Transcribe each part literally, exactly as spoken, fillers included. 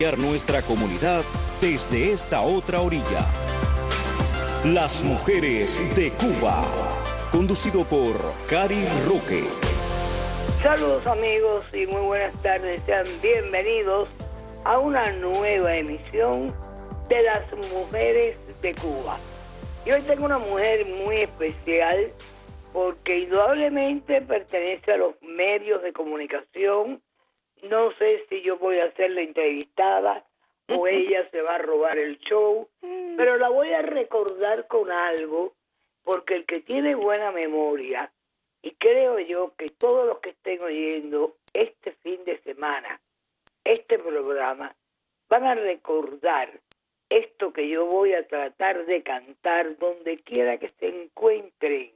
Nuestra comunidad desde esta otra orilla. Las mujeres de Cuba, conducido por Cari Roque. Saludos amigos y muy buenas tardes, sean bienvenidos a una nueva emisión de Las Mujeres de Cuba. Y hoy tengo una mujer muy especial porque indudablemente pertenece a los medios de comunicación. No sé si yo voy a ser la entrevistada o ella se va a robar el show, pero la voy a recordar con algo, porque el que tiene buena memoria, y creo yo que todos los que estén oyendo este fin de semana, este programa, van a recordar esto que yo voy a tratar de cantar donde quiera que se encuentren.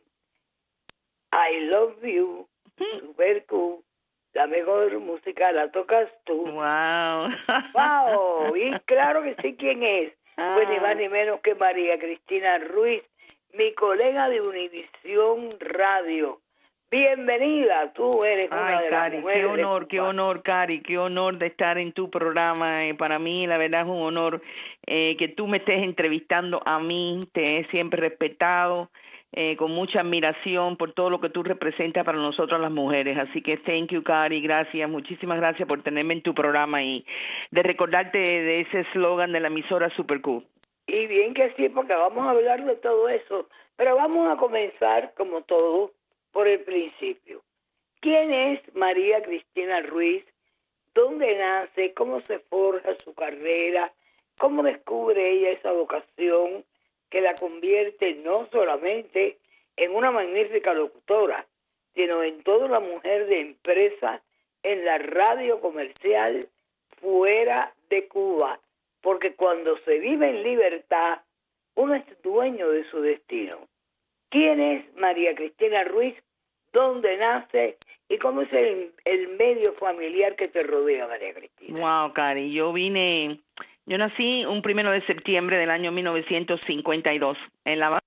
I love you, super cool. La mejor música la tocas tú. Wow. Wow. Y claro que sí, ¿quién es? Ah. Pues ni más ni menos que María Cristina Ruiz, mi colega de Univisión Radio. Bienvenida, tú eres Ay, una de Cari, las mujeres. Qué honor, qué honor, Cari, qué honor de estar en tu programa. Eh, para mí, la verdad, es un honor eh, que tú me estés entrevistando a mí. Te he siempre respetado. Eh, con mucha admiración por todo lo que tú representas para nosotros las mujeres. Así que thank you, Cari, gracias, muchísimas gracias por tenerme en tu programa y de recordarte de ese eslogan de la emisora Super Cool. Y bien que sí, porque vamos a hablar de todo eso, pero vamos a comenzar, como todo, por el principio. ¿Quién es María Cristina Ruiz? ¿Dónde nace? ¿Cómo se forja su carrera? ¿Cómo descubre ella esa vocación que la convierte no solamente en una magnífica locutora, sino en toda una mujer de empresa en la radio comercial fuera de Cuba? Porque cuando se vive en libertad, uno es dueño de su destino. ¿Quién es María Cristina Ruiz? ¿Dónde nace? ¿Y cómo es el, el medio familiar que te rodea, María Cristina? Wow, Cari, yo vine... Yo nací un primero de septiembre del año mil novecientos cincuenta y dos en La Habana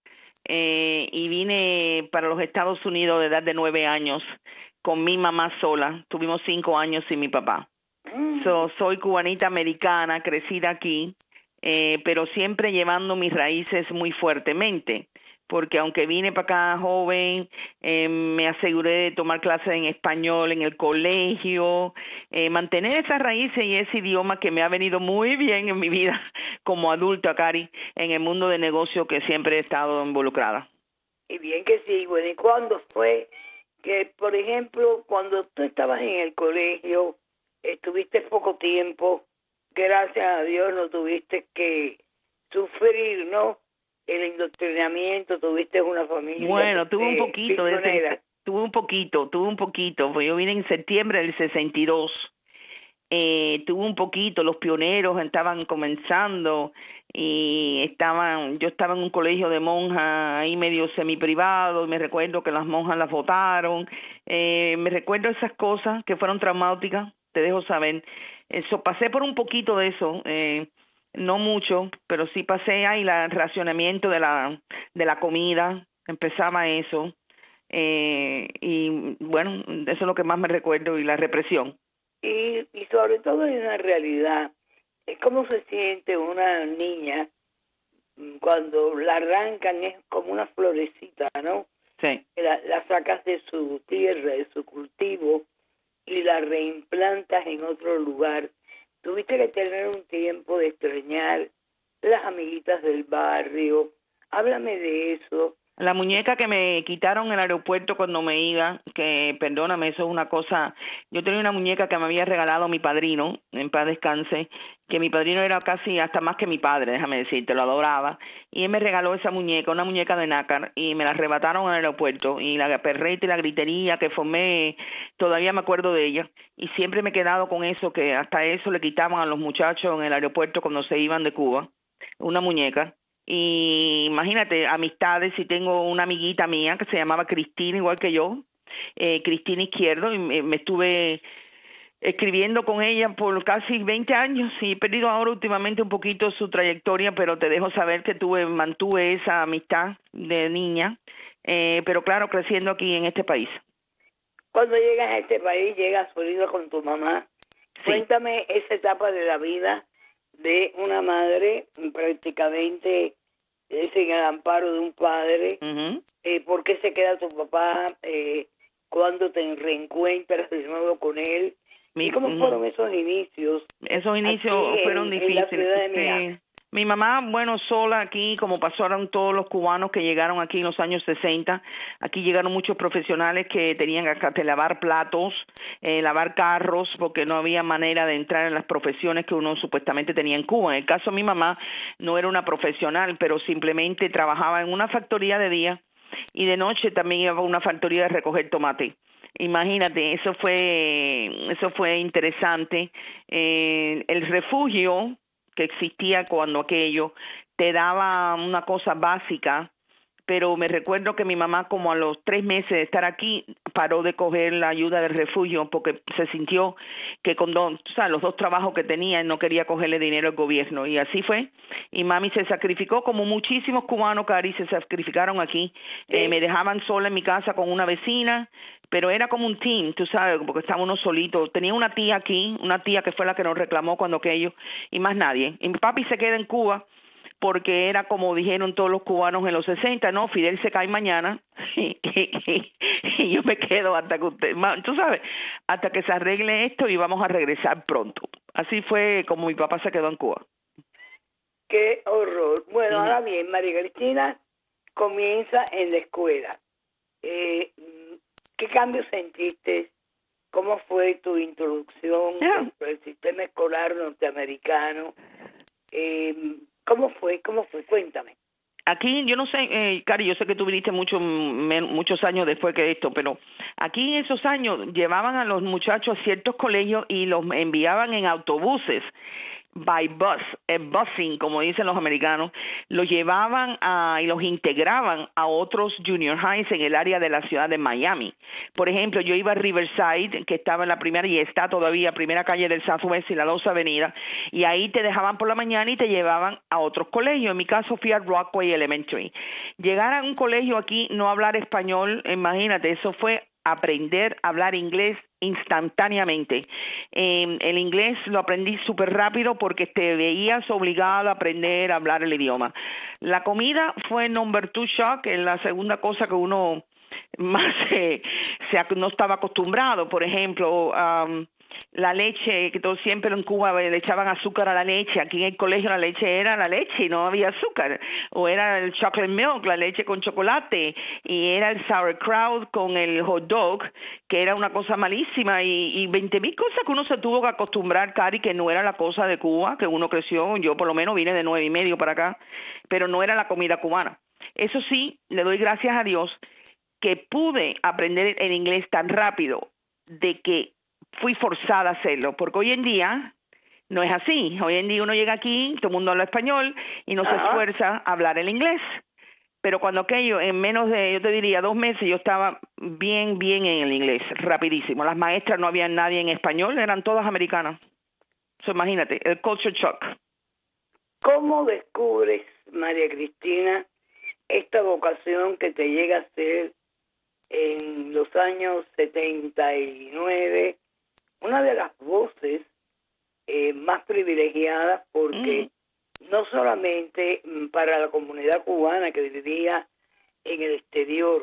eh, y vine para los Estados Unidos de edad de nueve años con mi mamá sola. Tuvimos cinco años sin mi papá. Mm. So, soy cubanita americana, crecida aquí, eh, pero siempre llevando mis raíces muy fuertemente. Porque aunque vine para acá joven, eh, me aseguré de tomar clases en español en el colegio, eh, mantener esas raíces y ese idioma que me ha venido muy bien en mi vida como adulta, Cari, en el mundo de negocio que siempre he estado involucrada. Y bien que sí, bueno, ¿y cuándo fue que, por ejemplo, cuando tú estabas en el colegio, estuviste poco tiempo, gracias a Dios no tuviste que sufrir, ¿no?, el indoctrinamiento, tuviste una familia... Bueno, tuve un poquito, de ese, tuve un poquito, tuve un poquito, pues yo vine en septiembre del sesenta y dos, eh, tuve un poquito, los pioneros estaban comenzando y estaban, yo estaba en un colegio de monjas ahí medio semiprivado y me recuerdo que las monjas las votaron, eh, me recuerdo esas cosas que fueron traumáticas, te dejo saber, eso, pasé por un poquito de eso, eh, no mucho, pero sí pasé ahí el racionamiento de la de la comida, empezaba eso, eh, y bueno, eso es lo que más me recuerdo, y la represión. Y, y sobre todo en la realidad, es cómo se siente una niña cuando la arrancan, es como una florecita, ¿no? Sí. La, la sacas de su tierra, de su cultivo, y la reimplantas en otro lugar. Tuviste que tener un tiempo de extrañar las amiguitas del barrio. Háblame de eso. La muñeca que me quitaron en el aeropuerto cuando me iba, que perdóname, eso es una cosa, yo tenía una muñeca que me había regalado mi padrino, en paz descanse, que mi padrino era casi hasta más que mi padre, déjame decirte, lo adoraba, y él me regaló esa muñeca, una muñeca de nácar, y me la arrebataron en el aeropuerto, y la perreta y la gritería que formé, todavía me acuerdo de ella, y siempre me he quedado con eso, que hasta eso le quitaban a los muchachos en el aeropuerto cuando se iban de Cuba, una muñeca. Y imagínate, amistades, si tengo una amiguita mía que se llamaba Cristina, igual que yo, eh, Cristina Izquierdo, y me, me estuve escribiendo con ella por casi veinte años y he perdido ahora últimamente un poquito su trayectoria, pero te dejo saber que tuve mantuve esa amistad de niña, eh, pero claro, creciendo aquí en este país. Cuando llegas a este país, llegas unido con tu mamá. Sí. Cuéntame esa etapa de la vida de una madre prácticamente es en el amparo de un padre. Uh-huh. eh, ¿Por qué se queda tu papá? Eh, ¿Cuándo te reencuentras de nuevo con él? Mi, ¿Y cómo uh-huh. fueron esos inicios? Esos inicios fueron en, difíciles. En la ciudad de Miami. Sí. Mi mamá, bueno, sola aquí, como pasaron todos los cubanos que llegaron aquí en los años sesenta, aquí llegaron muchos profesionales que tenían que lavar platos, eh, lavar carros, porque no había manera de entrar en las profesiones que uno supuestamente tenía en Cuba. En el caso de mi mamá, no era una profesional, pero simplemente trabajaba en una factoría de día y de noche también iba a una factoría de recoger tomate. Imagínate, eso fue, eso fue interesante. Eh, el refugio que existía cuando aquello te daba una cosa básica, pero me recuerdo que mi mamá como a los tres meses de estar aquí paró de coger la ayuda del refugio porque se sintió que con dos, o sea, los dos trabajos que tenía no quería cogerle dinero al gobierno y así fue. Y mami se sacrificó como muchísimos cubanos, Cari, se sacrificaron aquí. Sí. Eh, me dejaban sola en mi casa con una vecina, pero era como un team, tú sabes, porque estábamos solitos. Tenía una tía aquí, una tía que fue la que nos reclamó cuando aquello, y más nadie. Y mi papi se queda en Cuba porque era como dijeron todos los cubanos en los sesenta, no, Fidel se cae mañana y, y, y yo me quedo hasta que usted, tú sabes, hasta que se arregle esto y vamos a regresar pronto. Así fue como mi papá se quedó en Cuba. Qué horror. Bueno, uh-huh. Ahora bien, María Cristina comienza en la escuela. Eh, ¿Qué cambios sentiste? ¿Cómo fue tu introducción yeah. al sistema escolar norteamericano? Eh, ¿Cómo fue? ¿Cómo fue? Cuéntame. Aquí, yo no sé, eh, Cari, yo sé que tú viniste mucho, me, muchos años después que esto, pero aquí en esos años llevaban a los muchachos a ciertos colegios y los enviaban en autobuses, by bus, eh, busing, como dicen los americanos, los llevaban a, y los integraban a otros junior highs en el área de la ciudad de Miami. Por ejemplo, yo iba a Riverside, que estaba en la primera y está todavía, primera calle del Southwest y la dos Avenida, y ahí te dejaban por la mañana y te llevaban a otros colegios. En mi caso fui a Rockway Elementary. Llegar a un colegio aquí, no hablar español, imagínate, eso fue aprender a hablar inglés instantáneamente. Eh, el inglés lo aprendí súper rápido porque te veías obligado a aprender a hablar el idioma. La comida fue number two shock, en la segunda cosa que uno más se, se no estaba acostumbrado. Por ejemplo, um, la leche, que todo siempre en Cuba le echaban azúcar a la leche. Aquí en el colegio la leche era la leche y no había azúcar. O era el chocolate milk, la leche con chocolate. Y era el sauerkraut con el hot dog, que era una cosa malísima. Y, y veinte mil cosas que uno se tuvo que acostumbrar, Cari, que no era la cosa de Cuba, que uno creció. Yo por lo menos vine de nueve y medio para acá, pero no era la comida cubana. Eso sí, le doy gracias a Dios que pude aprender el inglés tan rápido de que fui forzada a hacerlo, porque hoy en día no es así. Hoy en día uno llega aquí, todo el mundo habla español y no Ajá. se esfuerza a hablar el inglés. Pero cuando aquello, en menos de, yo te diría, dos meses, yo estaba bien, bien en el inglés, rapidísimo. Las maestras no había nadie en español, eran todas americanas. So, imagínate, el culture shock. ¿Cómo descubres, María Cristina, esta vocación que te llega a ser en los años setenta y nueve, una de las voces eh, más privilegiadas porque mm. no solamente para la comunidad cubana que vivía en el exterior,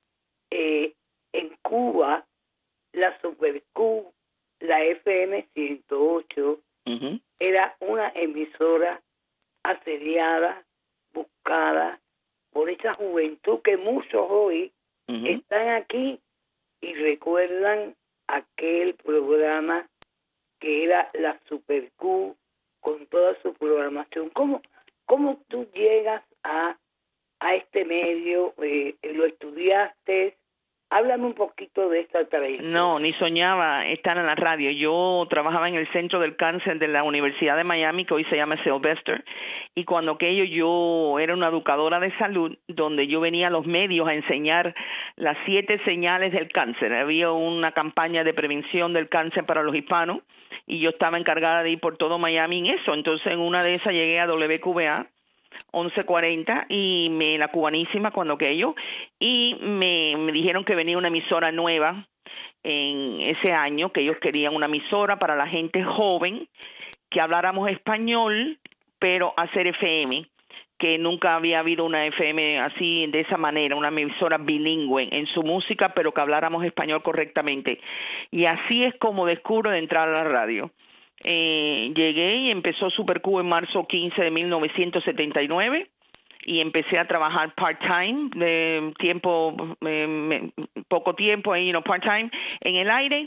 eh, en Cuba, la Super Q, la F M ciento ocho, uh-huh. era una emisora asediada, buscada por esa juventud que muchos hoy uh-huh. están aquí y recuerdan aquel programa que era la Super Q con toda su programación. ¿Cómo, cómo tú llegas a, a este medio? Eh, ¿Lo estudiaste? Háblame un poquito de esta trayectoria. No, ni soñaba estar en la radio. Yo trabajaba en el Centro del Cáncer de la Universidad de Miami, que hoy se llama Sylvester, y cuando aquello yo era una educadora de salud, donde yo venía a los medios a enseñar las siete señales del cáncer. Había una campaña de prevención del cáncer para los hispanos, y yo estaba encargada de ir por todo Miami en eso. Entonces, en una de esas llegué a W Q B A, once cuarenta, y me la cubanísima cuando aquello, y me, me dijeron que venía una emisora nueva en ese año, que ellos querían una emisora para la gente joven que habláramos español, pero hacer F M, que nunca había habido una F M así, de esa manera, una emisora bilingüe en su música, pero que habláramos español correctamente. Y así es como descubro de entrar a la radio. Eh, llegué y empezó Super Cuba en marzo quince de mil novecientos setenta y nueve y empecé a trabajar part-time, de tiempo, eh, poco tiempo, ahí, no part-time, en el aire.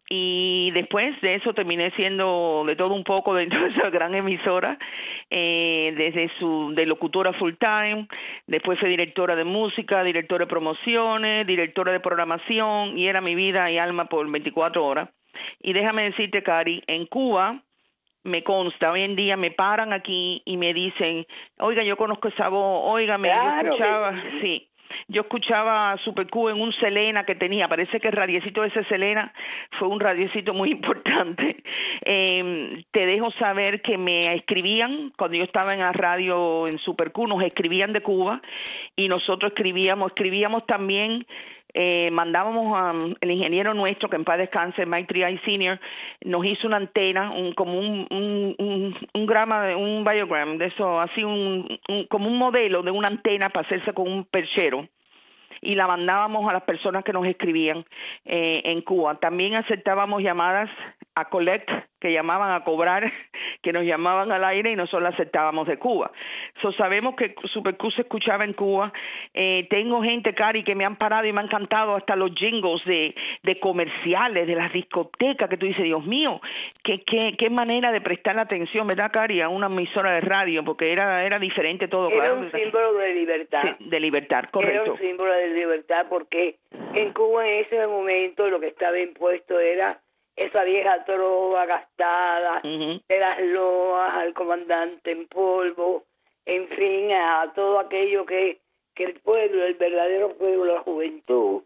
Y después de eso terminé siendo de todo un poco dentro de esa gran emisora, eh, desde su de locutora full time, después fui directora de música, directora de promociones, directora de programación, y era mi vida y alma por veinticuatro horas. Y déjame decirte, Cari, en Cuba me consta, hoy en día me paran aquí y me dicen, oiga, yo conozco esa voz, oiga, me claro, escuchaba, que... sí. Yo escuchaba Super Q en un Selena que tenía, parece que el radiecito de ese Selena fue un radiecito muy importante. Eh, te dejo saber que me escribían, cuando yo estaba en la radio en Super Q, nos escribían de Cuba y nosotros escribíamos, escribíamos también, eh, mandábamos a um, el ingeniero nuestro, que en paz descanse, Mike Triay Senior, nos hizo una antena, un, como un, un, un, un grama, un biogram, de eso, así un, un, como un modelo de una antena para hacerse con un perchero, y la mandábamos a las personas que nos escribían eh, en Cuba. También aceptábamos llamadas a collect, que llamaban a cobrar, que nos llamaban al aire y nosotros la aceptábamos de Cuba. So, sabemos que Super Q se escuchaba en Cuba. Eh, tengo gente, Cari, que me han parado y me han cantado hasta los jingles de, de comerciales, de las discotecas, que tú dices, Dios mío, qué, qué, qué manera de prestar atención, ¿verdad, Cari? A una emisora de radio, porque era, era diferente todo. Era claro. un símbolo de libertad. Sí, de libertad, correcto. Era un símbolo de libertad porque en Cuba en ese momento lo que estaba impuesto era esa vieja trova gastada, uh-huh. de las loas al comandante en polvo, en fin, a todo aquello que, que el pueblo, el verdadero pueblo, la juventud,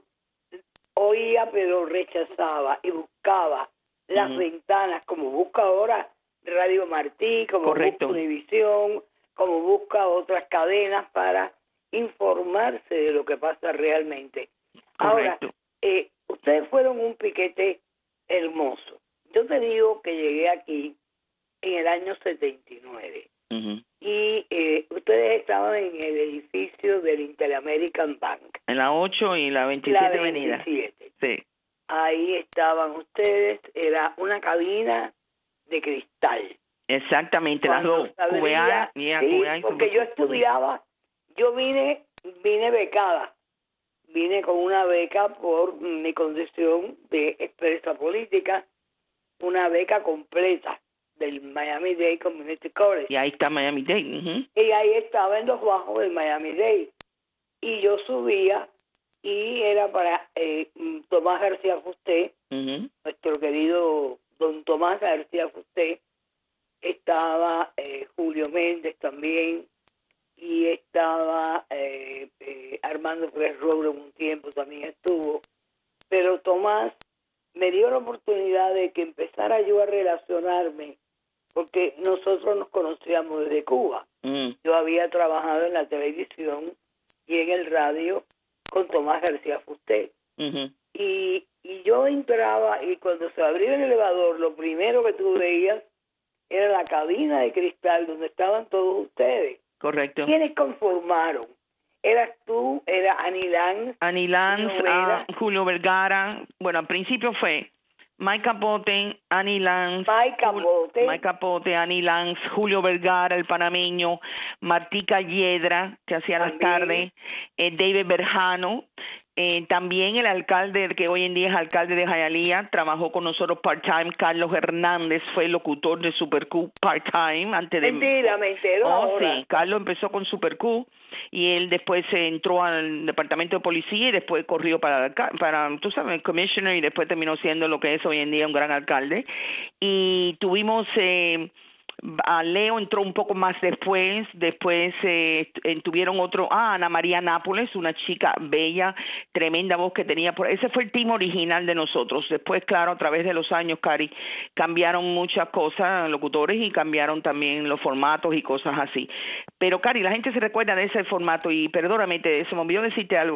oía pero rechazaba y buscaba las uh-huh. ventanas, como busca ahora Radio Martí, como correcto. busca Univisión, como busca otras cadenas para informarse de lo que pasa realmente. Correcto. Ahora, eh, ustedes fueron un piquete hermoso. Yo te digo que llegué aquí en el año setenta y nueve uh-huh. y eh, ustedes estaban en el edificio del Inter-American Bank. En la ocho y la veintisiete la avenida. veintisiete. Sí. Ahí estaban ustedes, era una cabina de cristal. Exactamente, Cuando las dos, Q A, yeah, sí, Q A y porque yo estudiaba, yo vine, vine becada. Vine con una beca por mi condición de expresa política, una beca completa del Miami-Dade Community College. Y ahí está Miami-Dade. Uh-huh. Y ahí estaba en los bajos del Miami-Dade. Y yo subía y era para eh, Tomás García Fusté, uh-huh. nuestro querido don Tomás García Fusté, estaba eh, Julio Méndez también, y estaba eh, eh, Armando Pérez Robles un tiempo también estuvo, pero Tomás me dio la oportunidad de que empezara yo a relacionarme, porque nosotros nos conocíamos desde Cuba. Mm. Yo había trabajado en la televisión y en el radio con Tomás García Fusté. Uh-huh. y, y yo entraba y cuando se abría el elevador, lo primero que tú veías era la cabina de cristal donde estaban todos ustedes. Correcto. ¿Quiénes conformaron? ¿Eras tú? ¿Era Annie Lance? Annie Lance, uh, Julio Vergara. Bueno, al principio fue Mike Capote, Annie Lance. Mike Capote. Mike Capote, Annie Lance, Julio Vergara, el panameño, Martica Hiedra, que hacía las tardes, eh, David Berjano. Eh, también el alcalde, que hoy en día es alcalde de Hialeah, trabajó con nosotros part-time. Carlos Hernández fue el locutor de Super Q part-time. Antes de... Mentira, me entero Oh, ahora. sí, Carlos empezó con Super Q y él después se entró al departamento de policía y después corrió para, para tú sabes, el commissioner, y después terminó siendo lo que es hoy en día un gran alcalde. Y tuvimos... Eh, a Leo entró un poco más después, después eh, tuvieron otro, ah, Ana María Nápoles, una chica bella, tremenda voz que tenía, por ese fue el team original de nosotros. Después, claro, a través de los años, Cari, cambiaron muchas cosas, locutores, y cambiaron también los formatos y cosas así. Pero, Cari, la gente se recuerda de ese formato, y perdóname, te, se me olvidó decirte algo.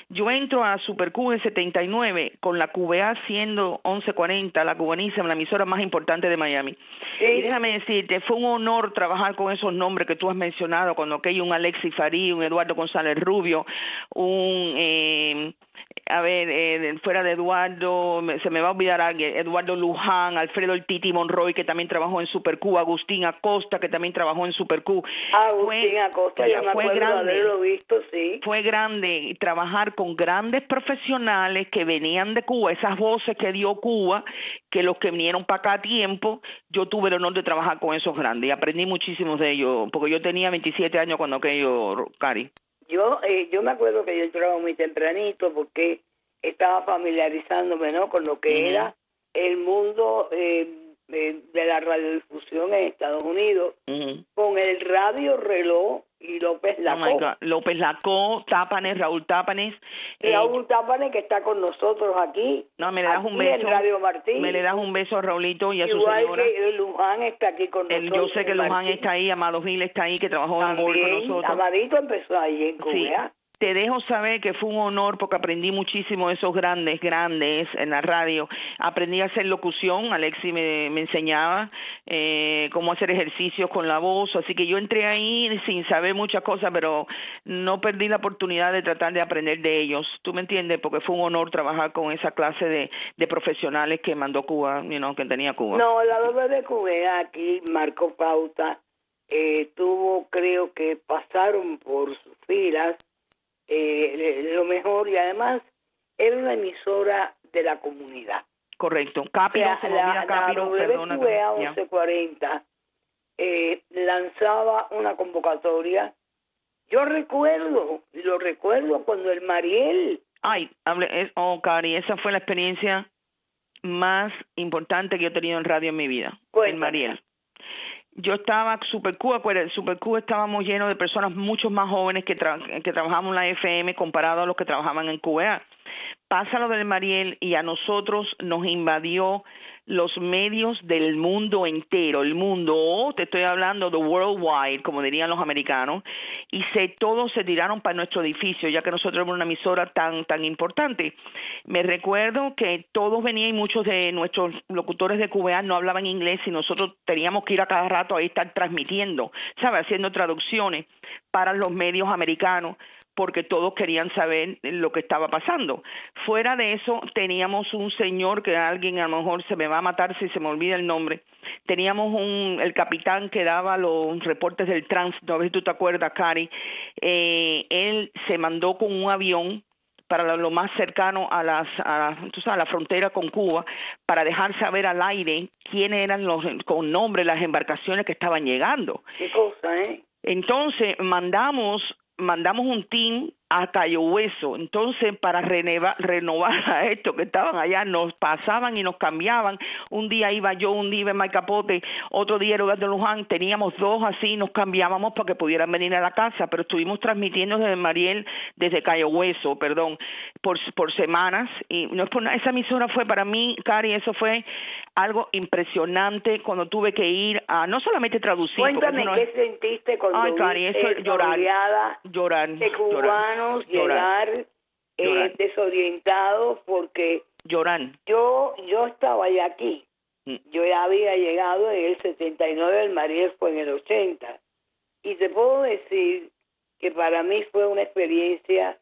Yo entro a Super Cuba en setenta y nueve con la Q B A siendo once cuarenta, la cubanísima, la emisora más importante de Miami. Sí. Y déjame decirte, fue un honor trabajar con esos nombres que tú has mencionado, cuando hay un Alexis Farí, un Eduardo González Rubio, un... Eh, a ver, eh, fuera de Eduardo, se me va a olvidar alguien, Eduardo Luján, Alfredo El Titi Monroy, que también trabajó en Super Q, Agustín Acosta, que también trabajó en Super Q. Agustín fue, Acosta, yo me fue acuerdo grande, de haberlo visto, sí. Fue grande trabajar con grandes profesionales que venían de Cuba, esas voces que dio Cuba, que los que vinieron para acá a tiempo, yo tuve el honor de trabajar con esos grandes y aprendí muchísimos de ellos, porque yo tenía veintisiete años cuando aquello, Cari. Yo eh, yo me acuerdo que yo entraba muy tempranito porque estaba familiarizándome, ¿no?, con lo que uh-huh. era el mundo eh, de, de la radiodifusión en Estados Unidos, uh-huh. con el Radio Reloj y López Lacó. Oh my God. López Lacó, Tápanes, Raúl Tápanes. Raúl eh, Tápanes, que está con nosotros aquí. No, me le das un beso. En Radio Martín. Me le das un beso a Raulito y a Igual su señora. Igual que Luján está aquí con el, nosotros. Yo sé que Luján Martín. está ahí, Amado Gil está ahí, que trabajó También, en Gol con nosotros. Amadito empezó ahí en Cuba. Sí. Te dejo saber que fue un honor porque aprendí muchísimo de esos grandes, grandes en la radio. Aprendí a hacer locución, Alexi me, me enseñaba eh, cómo hacer ejercicios con la voz, así que yo entré ahí sin saber muchas cosas, pero no perdí la oportunidad de tratar de aprender de ellos. ¿Tú me entiendes? Porque fue un honor trabajar con esa clase de, de profesionales que mandó Cuba, you know, que tenía Cuba. No, la doble de Cuba aquí marcó pauta, eh, tuvo, creo que pasaron por sus filas, Eh, lo mejor, y además era una emisora de la comunidad. Correcto. Capiro, la, se me olvida Capiro, perdona. La once cuarenta eh, lanzaba una convocatoria. Yo recuerdo, lo recuerdo cuando el Mariel. Ay, hable, es, oh, Cari, esa fue la experiencia más importante que yo he tenido en radio en mi vida. Cuéntame. El Mariel. Yo estaba Super Q, acuérdate, Super Q estábamos llenos de personas mucho más jóvenes que, tra que trabajaban en la F M comparado a los que trabajaban en Q B A. Pasa lo del Mariel y a nosotros nos invadió los medios del mundo entero, el mundo, oh, te estoy hablando de worldwide, como dirían los americanos, y se todos se tiraron para nuestro edificio, ya que nosotros éramos una emisora tan tan importante. Me recuerdo que todos venían y muchos de nuestros locutores de Q B A no hablaban inglés y nosotros teníamos que ir a cada rato ahí estar transmitiendo, ¿sabes? Haciendo traducciones para los medios americanos, porque todos querían saber lo que estaba pasando. Fuera de eso, teníamos un señor que alguien a lo mejor se me va a matar si se me olvida el nombre. Teníamos un el capitán que daba los reportes del tránsito, a ver si tú te acuerdas, Cari. Eh, él se mandó con un avión para lo más cercano a las a, tú sabes, a la frontera con Cuba, para dejar saber al aire quiénes eran los con nombre las embarcaciones que estaban llegando. Qué cosa, ¿eh? Entonces mandamos mandamos un team a Cayo Hueso. Entonces, para renova, renovar a estos que estaban allá, nos pasaban y nos cambiaban. Un día iba yo, un día iba Mike Capote, otro día era Eduardo Luján. Teníamos dos así, nos cambiábamos para que pudieran venir a la casa, pero estuvimos transmitiendo desde Mariel, desde Cayo Hueso, perdón, por, por semanas. Y no es por nada, esa emisora fue para mí, Cari, eso fue algo impresionante cuando tuve que ir a no solamente traducir. Cuéntame no qué es... sentiste cuando Ay, Cari, eso viste llorar, llorar de cubanos llorar, llegar eh, llorar. desorientados porque llorar. yo yo estaba ya aquí, mm. yo ya había llegado en el setenta y nueve, el Mariel fue en el ochenta, y te puedo decir que para mí fue una experiencia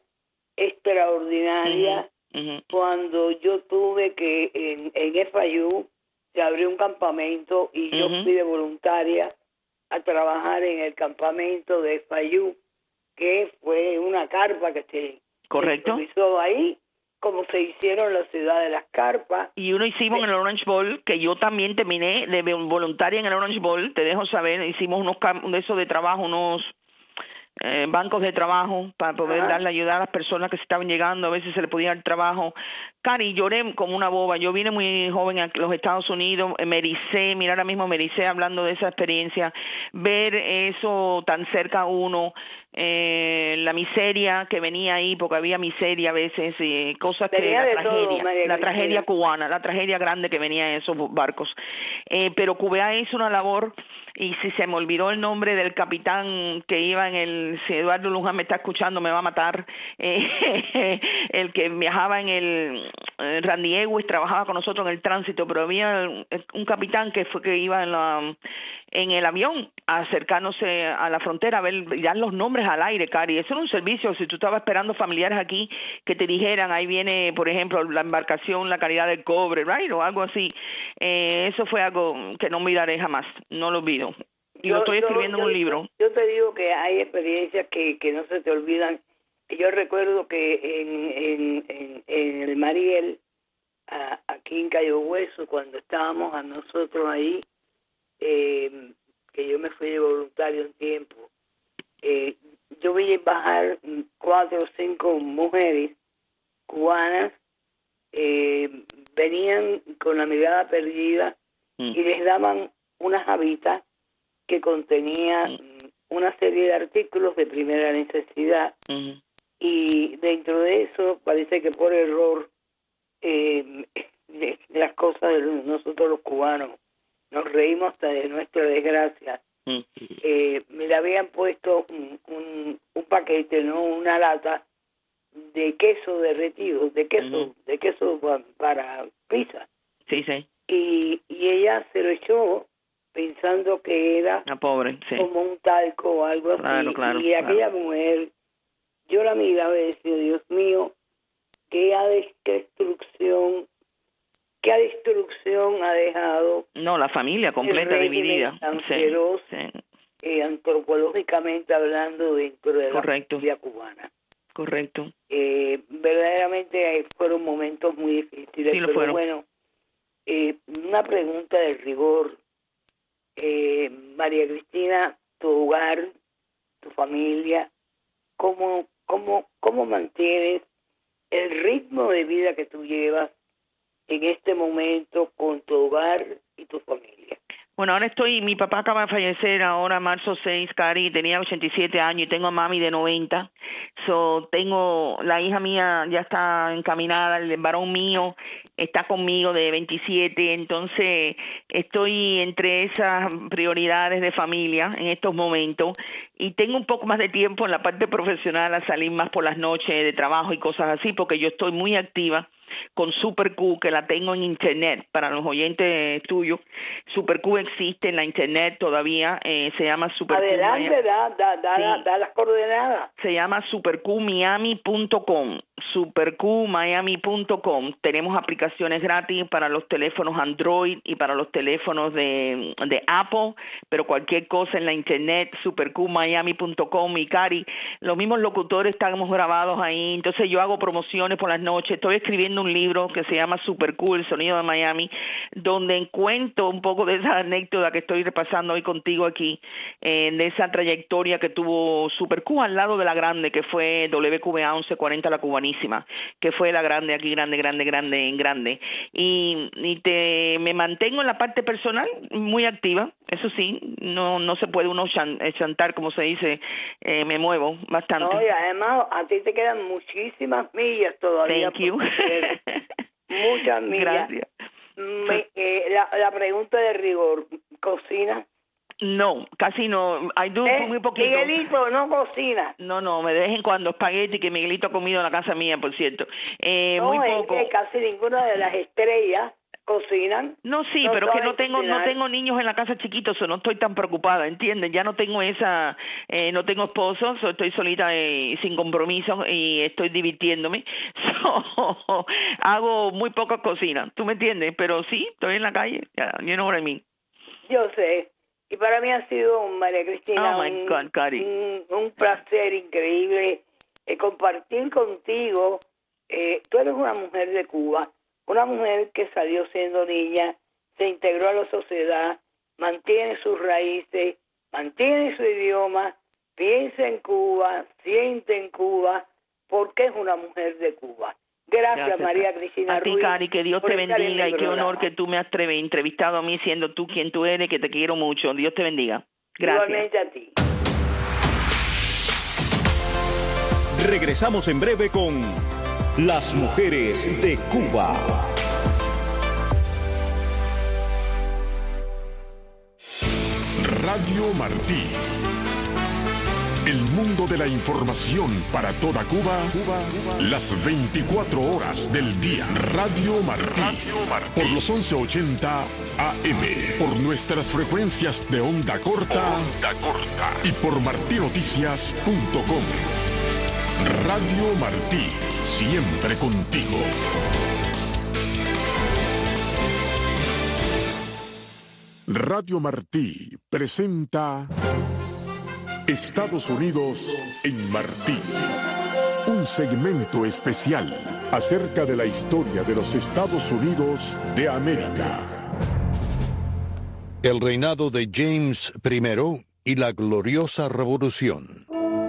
extraordinaria. Uh-huh. Uh-huh. Cuando yo tuve que en, en F I U se abrió un campamento y yo uh-huh. fui de voluntaria a trabajar en el campamento de F I U, que fue una carpa que se correcto hizo ahí, como se hicieron las ciudades de las carpas. Y uno hicimos sí. en el Orange Bowl, que yo también terminé de voluntaria en el Orange Bowl, te dejo saber, hicimos unos de eso de trabajo, unos Eh, bancos de trabajo para poder Ajá. darle ayuda a las personas que se estaban llegando, a veces se le podía dar trabajo. Cari, lloré como una boba. Yo vine muy joven a los Estados Unidos, me ericé, mira ahora mismo me ericé hablando de esa experiencia, ver eso tan cerca a uno, eh, la miseria que venía ahí, porque había miseria a veces, eh, cosas que la tragedia, todo, la tragedia cubana, la tragedia grande que venía en esos barcos. Eh, pero Q B A hizo una labor, y si se me olvidó el nombre del capitán que iba en el el si Eduardo Luján me está escuchando me va a matar, eh, el que viajaba en el eh, Randy Ewes, trabajaba con nosotros en el tránsito, pero había un capitán que fue que iba en la en el avión acercándose a la frontera a ver, dar los nombres al aire, Cari. Eso era un servicio. Si tú estabas esperando familiares aquí que te dijeran, ahí viene, por ejemplo, la embarcación, la calidad del cobre, right, o algo así, eh, eso fue algo que no olvidaré jamás, no lo olvido. Y yo, lo estoy escribiendo yo, en un yo, libro. Yo te digo que hay experiencias que, que no se te olvidan. Yo recuerdo que en, en, en, en el Mariel, a, aquí en Cayo Hueso, cuando estábamos a nosotros ahí, eh, que yo me fui de voluntario un tiempo, eh, yo vi bajar cuatro o cinco mujeres cubanas, eh, venían con la mirada perdida mm. y les daban unas habitas que contenía mm. una serie de artículos de primera necesidad mm. y dentro de eso parece que por error eh, de las cosas de nosotros los cubanos nos reímos hasta de nuestra desgracia. Mm. Eh, me le habían puesto un, un, un paquete, no una lata de queso derretido, de queso, mm. de queso para, para pizza. Sí, sí. Y, y ella se lo echó pensando que era la pobre, sí. como un talco o algo claro, así. Claro, y claro. aquella mujer, yo la miraba y decía, Dios mío, qué destrucción, qué destrucción ha dejado. No, la familia completa dividida. Feroz, sí, sí. Eh, antropológicamente hablando dentro de Correcto. la familia cubana. Correcto. Eh, verdaderamente fueron momentos muy difíciles, sí, lo pero fueron. bueno, eh, una pregunta de rigor. Eh, María Cristina, tu hogar, tu familia, ¿cómo, cómo, cómo mantienes el ritmo de vida que tú llevas en este momento con tu hogar y tu familia? Bueno, ahora estoy, mi papá acaba de fallecer ahora marzo seis, Cari, tenía ochenta y siete años y tengo a mami de noventa. So, tengo, la hija mía ya está encaminada, el varón mío está conmigo de veintisiete, entonces estoy entre esas prioridades de familia en estos momentos y tengo un poco más de tiempo en la parte profesional a salir más por las noches de trabajo y cosas así porque yo estoy muy activa con Super Q, que la tengo en internet para los oyentes tuyos. Super Q existe en la internet todavía, eh, se llama Super Q. Adelante, da, da, da, sí. da las coordenadas. Se llama super q miami punto com, super q miami punto com. Tenemos aplicaciones gratis para los teléfonos Android y para los teléfonos de, de Apple, pero cualquier cosa en la internet, super q miami punto com. Y Cari, los mismos locutores estamos grabados ahí, entonces yo hago promociones por las noches, estoy escribiendo un libro que se llama Super Q, el sonido de Miami, donde cuento un poco de esa anécdota que estoy repasando hoy contigo aquí, eh, de esa trayectoria que tuvo Super Q al lado de la grande, que fue W Q B A once cuarenta, la cubanísima, que fue la grande aquí, grande, grande, grande, en grande. Y, y te me mantengo en la parte personal muy activa, eso sí, no no se puede uno chantar, como se dice, eh, me muevo bastante. No, y además a ti te quedan muchísimas millas todavía. Thank you. Muchas millas. Gracias. Me, eh, la, la pregunta de rigor, ¿cocina? No, casi no. I do ¿Eh? muy poquito. Miguelito no cocina. No, no, me dejen cuando espagueti, que Miguelito ha comido en la casa mía, por cierto. Eh, no, muy es poco. que casi ninguna de las estrellas cocinan. No, sí, no pero que no tengo cocinar. no tengo niños en la casa chiquitos, so no estoy tan preocupada, ¿entienden? Ya no tengo esa, eh, no tengo esposo, so estoy solita y sin compromiso y estoy divirtiéndome. So, hago muy poca cocina, ¿tú me entiendes? Pero sí, estoy en la calle, yeah, you know what I mean. Yo sé. Y para mí ha sido, María Cristina, oh my God, Cari. un, un placer increíble eh, compartir contigo. Eh, tú eres una mujer de Cuba, una mujer que salió siendo niña, se integró a la sociedad, mantiene sus raíces, mantiene su idioma, piensa en Cuba, siente en Cuba, porque es una mujer de Cuba. Gracias, Gracias María Cristina a ti, Ruiz. Cari, que Dios te bendiga y qué honor que tú me has entrevistado a mí siendo tú quien tú eres, que te quiero mucho. Dios te bendiga. Gracias. Igualmente a ti. Regresamos en breve con Las Mujeres de Cuba. Radio Martí. El mundo de la información para toda Cuba, Cuba, Cuba. Las veinticuatro horas del día. Radio Martí. Radio Martí. Por los once ochenta A M. Por nuestras frecuencias de onda corta. Onda corta. Y por martí noticias punto com. Radio Martí. Siempre contigo. Radio Martí presenta Estados Unidos en Martí. Un segmento especial acerca de la historia de los Estados Unidos de América. El reinado de James primero y la gloriosa revolución.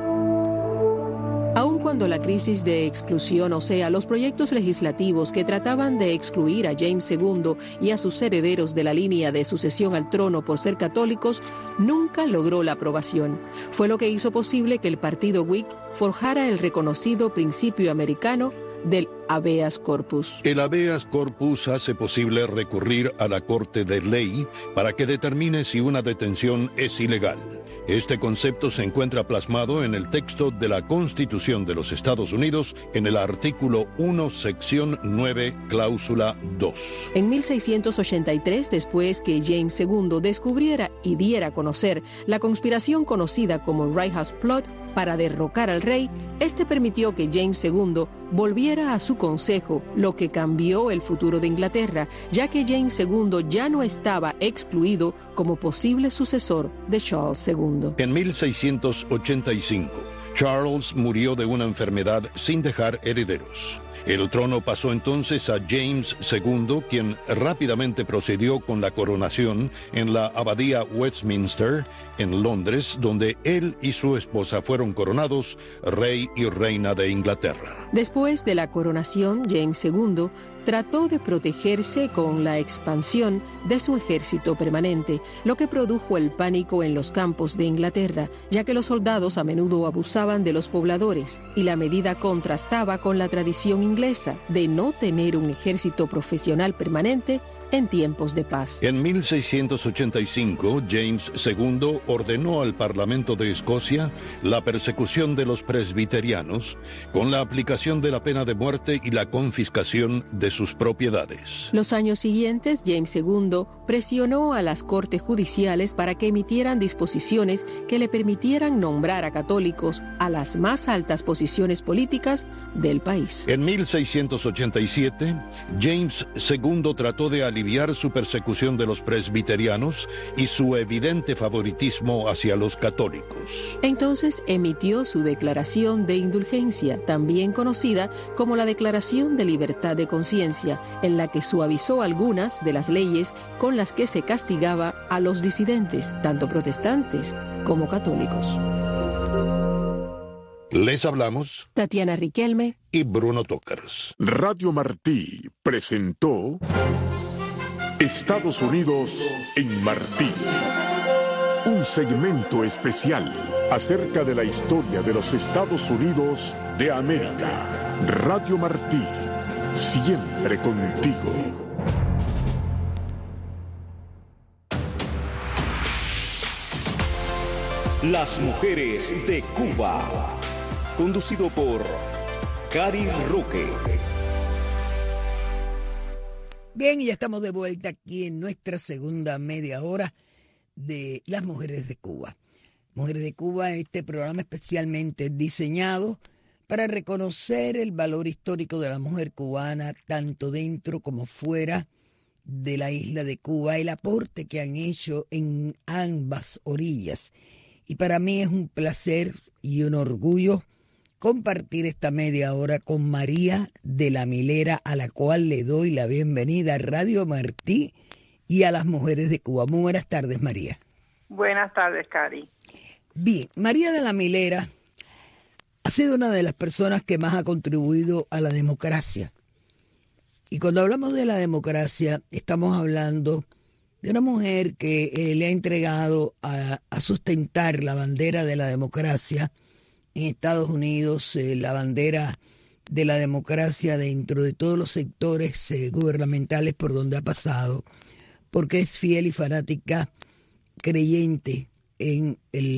Aun cuando la crisis de exclusión, o sea, los proyectos legislativos que trataban de excluir a James segundo y a sus herederos de la línea de sucesión al trono por ser católicos, nunca logró la aprobación. Fue lo que hizo posible que el partido Whig forjara el reconocido principio americano del habeas corpus. El habeas corpus hace posible recurrir a la Corte de Ley para que determine si una detención es ilegal. Este concepto se encuentra plasmado en el texto de la Constitución de los Estados Unidos en el artículo uno, sección nueve, cláusula dos. En mil seiscientos ochenta y tres, después que James segundo descubriera y diera a conocer la conspiración conocida como White House Plot para derrocar al rey, este permitió que James segundo volviera a su consejo, lo que cambió el futuro de Inglaterra, ya que James segundo ya no estaba excluido como posible sucesor de Charles segundo. En mil seiscientos ochenta y cinco, Charles murió de una enfermedad sin dejar herederos. El trono pasó entonces a James segundo, quien rápidamente procedió con la coronación en la abadía Westminster, en Londres, donde él y su esposa fueron coronados rey y reina de Inglaterra. Después de la coronación, James segundo trató de protegerse con la expansión de su ejército permanente, lo que produjo el pánico en los campos de Inglaterra, ya que los soldados a menudo abusaban de los pobladores, y la medida contrastaba con la tradición inglesa de no tener un ejército profesional permanente en tiempos de paz. En mil seiscientos ochenta y cinco, James segundo ordenó al Parlamento de Escocia la persecución de los presbiterianos con la aplicación de la pena de muerte y la confiscación de sus propiedades. Los años siguientes, James segundo presionó a las cortes judiciales para que emitieran disposiciones que le permitieran nombrar a católicos a las más altas posiciones políticas del país. En mil seiscientos ochenta y siete, James segundo trató de aliviar su persecución de los presbiterianos y su evidente favoritismo hacia los católicos. Entonces emitió su declaración de indulgencia, también conocida como la Declaración de Libertad de Conciencia, en la que suavizó algunas de las leyes con las que se castigaba a los disidentes, tanto protestantes como católicos. Les hablamos Tatiana Riquelme y Bruno Tócars. Radio Martí presentó Estados Unidos en Martí. Un segmento especial acerca de la historia de los Estados Unidos de América. Radio Martí, siempre contigo. Las mujeres de Cuba. Conducido por Cari Roque. Bien, y ya estamos de vuelta aquí en nuestra segunda media hora de Las Mujeres de Cuba. Mujeres de Cuba, este programa especialmente diseñado para reconocer el valor histórico de la mujer cubana, tanto dentro como fuera de la isla de Cuba, el aporte que han hecho en ambas orillas. Y para mí es un placer y un orgullo compartir esta media hora con María de la Milera, a la cual le doy la bienvenida a Radio Martí y a Las Mujeres de Cuba. Muy buenas tardes, María. Buenas tardes, Cari. Bien, María de la Milera ha sido una de las personas que más ha contribuido a la democracia. Y cuando hablamos de la democracia, estamos hablando de una mujer que eh, le ha entregado a, a sustentar la bandera de la democracia en Estados Unidos, eh, la bandera de la democracia dentro de todos los sectores eh, gubernamentales por donde ha pasado, porque es fiel y fanática, creyente en el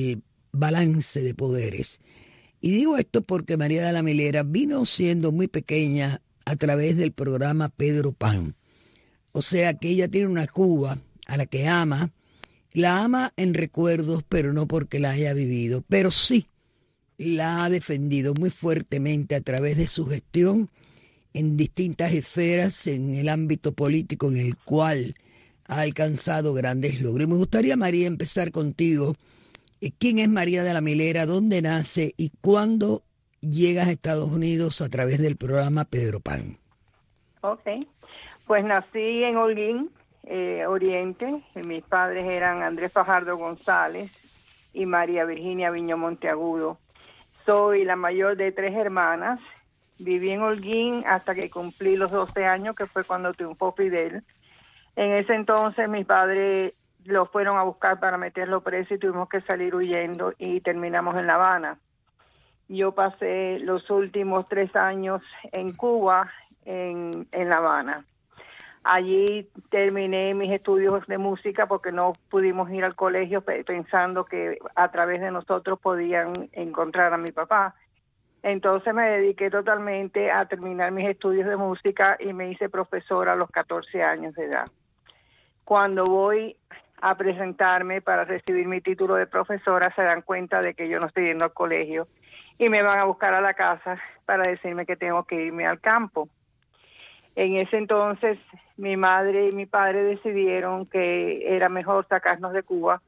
balance de poderes. Y digo esto porque María de la Milera vino siendo muy pequeña a través del programa Pedro Pan. O sea que ella tiene una Cuba a la que ama, la ama en recuerdos, pero no porque la haya vivido, pero sí la ha defendido muy fuertemente a través de su gestión en distintas esferas en el ámbito político en el cual ha alcanzado grandes logros. Y me gustaría, María, empezar contigo. ¿Quién es María de la Milera? ¿Dónde nace? ¿Y cuándo llegas a Estados Unidos a través del programa Pedro Pan? Ok, pues nací en Holguín, eh, Oriente. Mis padres eran Andrés Fajardo González y María Virginia Viñó Monteagudo. Soy la mayor de tres hermanas. Viví en Holguín hasta que cumplí los doce años, que fue cuando triunfó Fidel. En ese entonces mis padres lo fueron a buscar para meterlo preso y tuvimos que salir huyendo y terminamos en La Habana. Yo pasé los últimos tres años en Cuba, en, en La Habana. Allí terminé mis estudios de música porque no pudimos ir al colegio pensando que a través de nosotros podían encontrar a mi papá. Entonces me dediqué totalmente a terminar mis estudios de música y me hice profesora a los catorce años de edad. Cuando voy a presentarme para recibir mi título de profesora, se dan cuenta de que yo no estoy yendo al colegio y me van a buscar a la casa para decirme que tengo que irme al campo. En ese entonces, mi madre y mi padre decidieron que era mejor sacarnos de Cuba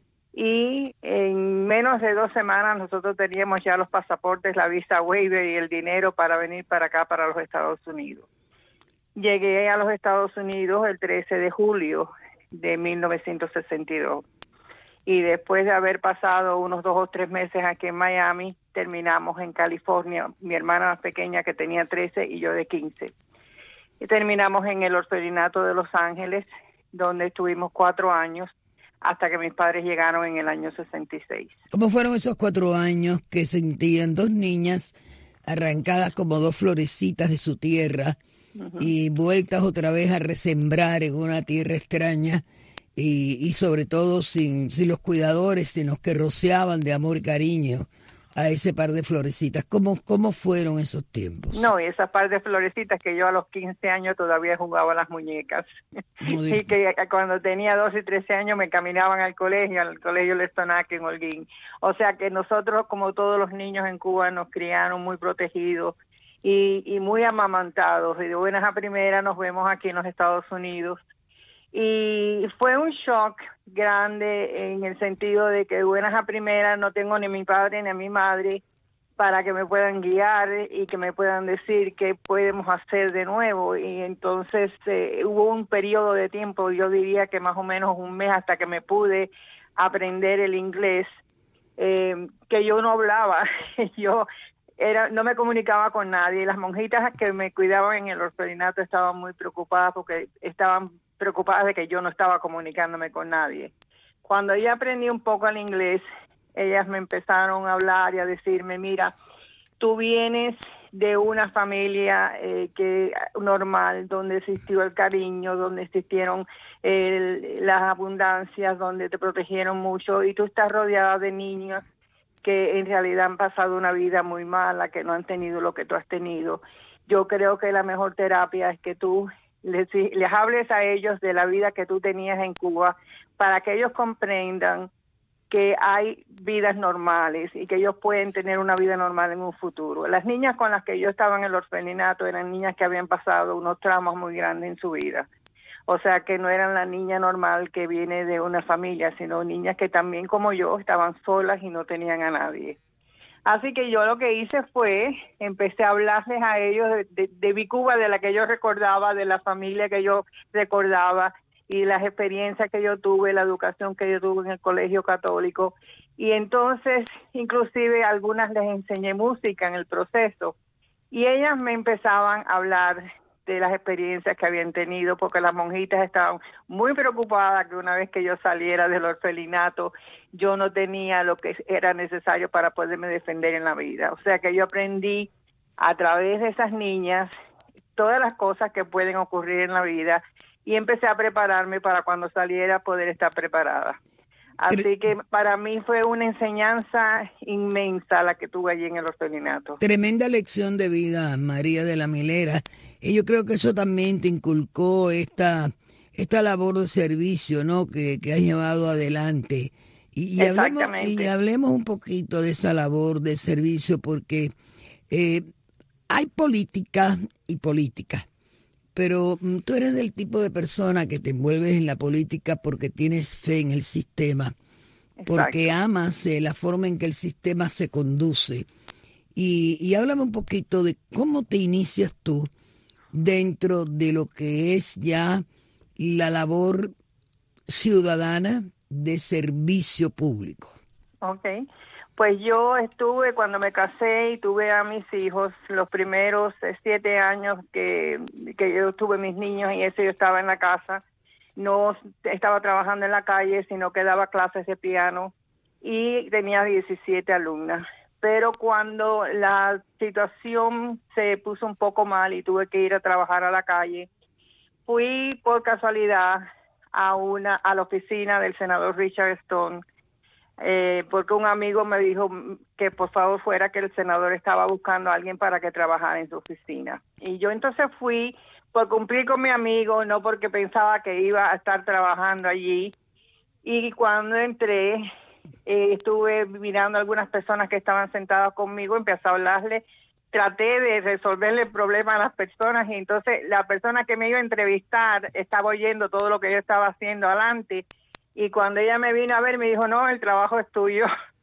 y en menos de dos semanas nosotros teníamos ya los pasaportes, la visa waiver y el dinero para venir para acá, para los Estados Unidos. Llegué a los Estados Unidos el trece de julio de mil novecientos sesenta y dos y después de haber pasado unos dos o tres meses aquí en Miami, terminamos en California, mi hermana más pequeña que tenía trece y yo de quince. Y terminamos en el orfelinato de Los Ángeles, donde estuvimos cuatro años, hasta que mis padres llegaron en el año sesenta y seis. ¿Cómo fueron esos cuatro años que sentían dos niñas arrancadas como dos florecitas de su tierra uh-huh. y vueltas otra vez a resembrar en una tierra extraña y, y sobre todo sin, sin los cuidadores, sino que rociaban de amor y cariño a ese par de florecitas? ¿Cómo, cómo fueron esos tiempos? No, y esas par de florecitas que yo a los quince años todavía jugaba a las muñecas. Y que cuando tenía doce y trece años me caminaban al colegio, al colegio Lestonac en Holguín. O sea que nosotros, como todos los niños en Cuba, nos criaron muy protegidos y, y muy amamantados. Y de buenas a primeras nos vemos aquí en los Estados Unidos. Y fue un shock grande en el sentido de que de buenas a primeras no tengo ni a mi padre ni a mi madre para que me puedan guiar y que me puedan decir qué podemos hacer de nuevo. Y entonces eh, hubo un periodo de tiempo, yo diría que más o menos un mes, hasta que me pude aprender el inglés, eh, que yo no hablaba. yo era no me comunicaba con nadie. Las monjitas que me cuidaban en el orfelinato estaban muy preocupadas porque estaban preocupadas de que yo no estaba comunicándome con nadie. Cuando ya aprendí un poco el inglés, ellas me empezaron a hablar y a decirme, mira, tú vienes de una familia eh, que normal, donde existió el cariño, donde existieron el, las abundancias, donde te protegieron mucho, y tú estás rodeada de niños que en realidad han pasado una vida muy mala, que no han tenido lo que tú has tenido. Yo creo que la mejor terapia es que tú Les, les hables a ellos de la vida que tú tenías en Cuba para que ellos comprendan que hay vidas normales y que ellos pueden tener una vida normal en un futuro. Las niñas con las que yo estaba en el orfelinato eran niñas que habían pasado unos traumas muy grandes en su vida. O sea, que no eran la niña normal que viene de una familia, sino niñas que también, como yo, estaban solas y no tenían a nadie. Así que yo lo que hice fue, empecé a hablarles a ellos de, de, de mi Cuba, de la que yo recordaba, de la familia que yo recordaba y las experiencias que yo tuve, la educación que yo tuve en el colegio católico. Y entonces, inclusive, a algunas les enseñé música en el proceso. Y ellas me empezaban a hablar de las experiencias que habían tenido, porque las monjitas estaban muy preocupadas que una vez que yo saliera del orfelinato, yo no tenía lo que era necesario para poderme defender en la vida. O sea que yo aprendí a través de esas niñas todas las cosas que pueden ocurrir en la vida y empecé a prepararme para cuando saliera poder estar preparada. Así que para mí fue una enseñanza inmensa la que tuve allí en el orfelinato. Tremenda lección de vida, María de la Milera. Y yo creo que eso también te inculcó esta, esta labor de servicio, ¿no? Que, que has llevado adelante. Y, y, hablemos, y hablemos un poquito de esa labor de servicio, porque eh, hay política y política. Pero tú eres del tipo de persona que te envuelves en la política porque tienes fe en el sistema, porque Exacto. amas eh, la forma en que el sistema se conduce. Y, y háblame un poquito de cómo te inicias tú dentro de lo que es ya la labor ciudadana de servicio público. Okay. Pues yo estuve, cuando me casé y tuve a mis hijos, los primeros siete años que, que yo tuve mis niños y eso yo estaba en la casa, no estaba trabajando en la calle, sino que daba clases de piano y tenía diecisiete alumnas. Pero cuando la situación se puso un poco mal y tuve que ir a trabajar a la calle, fui por casualidad a una a la oficina del senador Richard Stone, Eh, porque un amigo me dijo que por favor fuera, que el senador estaba buscando a alguien para que trabajara en su oficina. Y yo entonces fui por cumplir con mi amigo, no porque pensaba que iba a estar trabajando allí. Y cuando entré, eh, estuve mirando a algunas personas que estaban sentadas conmigo, empecé a hablarle, traté de resolverle el problema a las personas, y entonces la persona que me iba a entrevistar estaba oyendo todo lo que yo estaba haciendo adelante. Y cuando ella me vino a ver, me dijo, no, el trabajo es tuyo.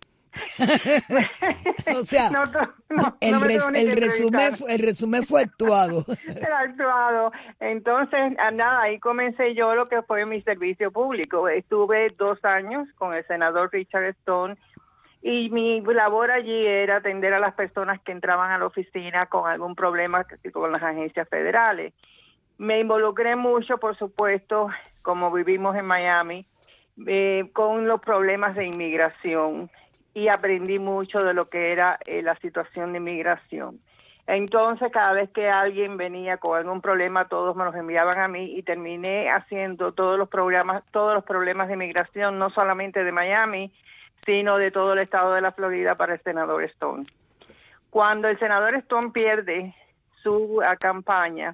O sea, no, no, el, no res, el, resumen, fue, el resumen fue actuado. actuado. Entonces, nada, ahí comencé yo lo que fue mi servicio público. Estuve dos años con el senador Richard Stone y mi labor allí era atender a las personas que entraban a la oficina con algún problema con las agencias federales. Me involucré mucho, por supuesto, como vivimos en Miami, Eh, con los problemas de inmigración, y aprendí mucho de lo que era eh, la situación de inmigración. Entonces, cada vez que alguien venía con algún problema, todos me los enviaban a mí, y terminé haciendo todos los programas, todos los problemas de inmigración, no solamente de Miami, sino de todo el estado de la Florida para el senador Stone. Cuando el senador Stone pierde su uh, campaña,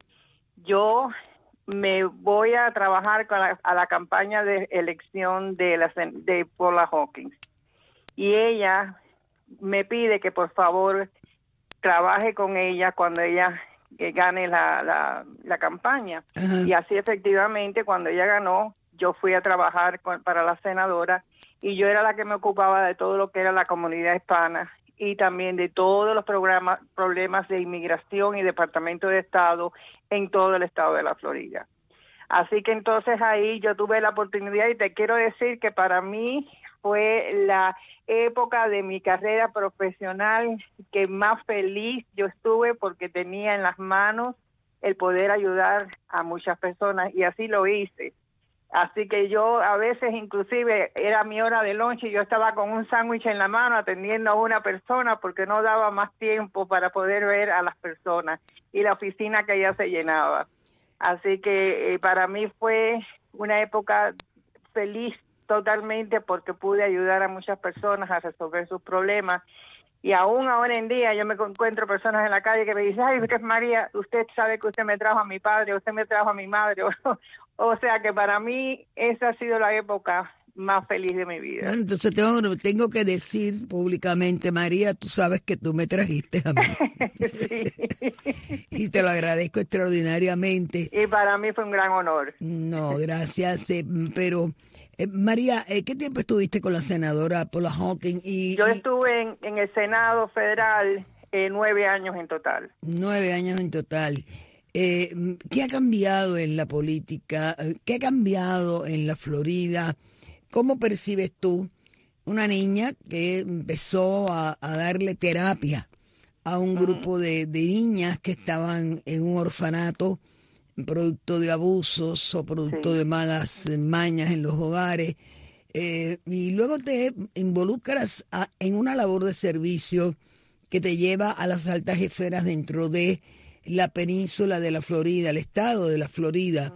yo me voy a trabajar con la, a la campaña de elección de, la, de Paula Hawkins. Y ella me pide que por favor trabaje con ella cuando ella eh, gane la, la, la campaña. Uh-huh. Y así efectivamente, cuando ella ganó, yo fui a trabajar con, para la senadora, y yo era la que me ocupaba de todo lo que era la comunidad hispana y también de todos los programas, problemas de inmigración y Departamento de Estado en todo el estado de la Florida. Así que entonces ahí yo tuve la oportunidad, y te quiero decir que para mí fue la época de mi carrera profesional que más feliz yo estuve, porque tenía en las manos el poder ayudar a muchas personas, y así lo hice. Así que yo a veces, inclusive, era mi hora de lunch y yo estaba con un sándwich en la mano atendiendo a una persona porque no daba más tiempo para poder ver a las personas, y la oficina que ya se llenaba. Así que eh, para mí fue una época feliz totalmente, porque pude ayudar a muchas personas a resolver sus problemas. Y aún ahora en día yo me encuentro personas en la calle que me dicen, ay, usted, María, usted sabe que usted me trajo a mi padre, usted me trajo a mi madre. O sea que para mí esa ha sido la época más feliz de mi vida. Bueno, entonces tengo, tengo que decir públicamente, María, tú sabes que tú me trajiste a mí. Sí. Y te lo agradezco extraordinariamente. Y para mí fue un gran honor. No, gracias. Eh, pero, eh, María, eh, ¿qué tiempo estuviste con la senadora Paula Hawkins? Y, Yo y... estuve en, en el Senado Federal eh, nueve años en total. Nueve años en total. Eh, ¿Qué ha cambiado en la política? ¿Qué ha cambiado en la Florida? ¿Cómo percibes tú una niña que empezó a, a darle terapia a un grupo de, de niñas que estaban en un orfanato producto de abusos o producto sí. de malas mañas en los hogares? Eh, y luego te involucras a, en una labor de servicio que te lleva a las altas esferas dentro de la península de la Florida, el estado de la Florida. Uh-huh.